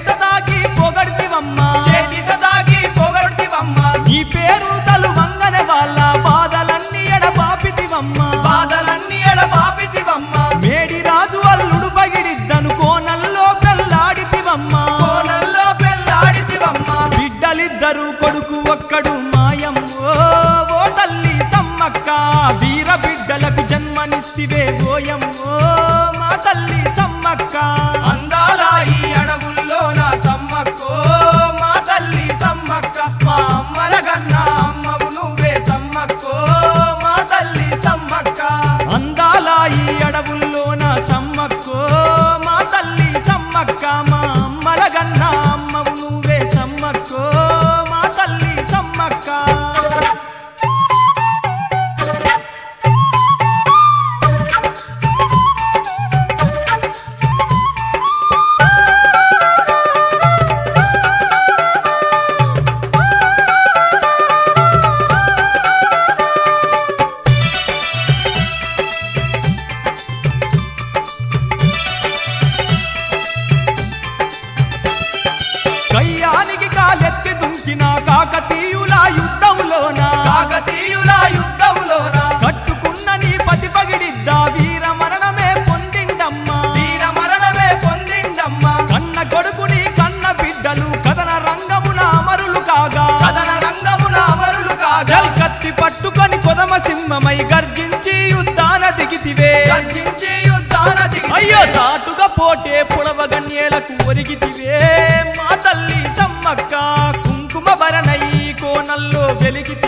చేతిత దాగి పొగడితివమ్మా నీ పేరు తలువంగనే వాళ్ళ బాధలన్నీ ఎడబాపితివమ్మా మేడి రాజు అల్లుడు పగిడిద్దను కోనల్లో పెళ్లాడితివమ్మా బిడ్డలిద్దరు కొడుకు ఒక్కడు మాయమ్మో ఓ తల్లి సమ్మక్క వీర బిడ్డలకు జన్మనిస్తివే ఓయమ్మో మా తల్లి సమ్మక్క అందాల ఈ అడవుల్లో నా సమ్మక్కో మా తల్లి సమ్మక్క మా అమ్మల కన్నా అమ్మవు నువ్వే సమ్మక్కో మా తల్లి సమ్మక్క అందాల ఈ అడవుల్లోన సమ్మక్కో మా తల్లి సమ్మక్క మా అమ్మల గన్నా అమ్మవు నువ్వే సమ్మక్కో మా తల్లి సమ్మక్క కయ్యానికి కాలెత్తి దుంకిన కాకతీయుల యుద్ధంలోన కట్టుకున్న నీ పతి పగిడిద్దా వీర మరణమే పొందిండమ్మా కన్న కొడుకుని కన్న బిడ్డలు కథన రంగమున అమరులు కాగా కత్తి పట్టుకొని కొదమ సింహమై గర్జించి యుద్ధాన దిగితివే అయ్యో సాటుగా పోటే పొడవగన్యేలకు ఒరిగితివే మా తల్లి సమ్మక్క కుంకుమ భరణై కోనల్లో వెలిగితి